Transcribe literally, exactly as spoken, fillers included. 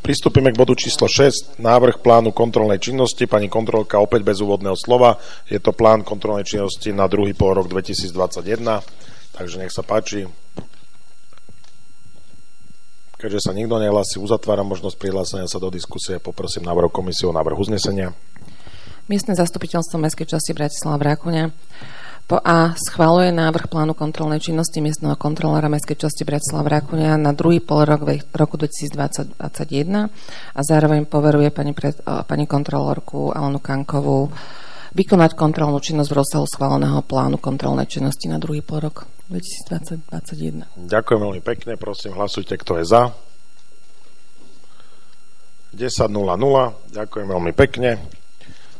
Pristúpime k bodu číslo šesť, návrh plánu kontrolnej činnosti. Pani kontrolka opäť bez úvodného slova. Je to plán kontrolnej činnosti na druhý pol rok dvetisícdvadsaťjeden. Takže nech sa páči. Keďže sa nikto nehlási, uzatváram možnosť prihlásenia sa do diskusie. Poprosím návrh komisie o návrh uznesenia. Miestne zastupiteľstvo Mestskej časti Bratislava Vrátkoňa po A schvaľuje návrh plánu kontrolnej činnosti miestneho kontrolóra Mestskej časti Bratislava Vrátkoňa na druhý polrok roku dvetisícdvadsaťjeden a zároveň poveruje pani, pred, pani kontrolórku Alenu Kankovú vykonať kontrolnú činnosť v rozsahu schváleného plánu kontrolnej činnosti na druhý polrok dvetisícdvadsaťjeden. Ďakujem veľmi pekne, prosím, hlasujte, kto je za. desať nula nula, ďakujem veľmi pekne.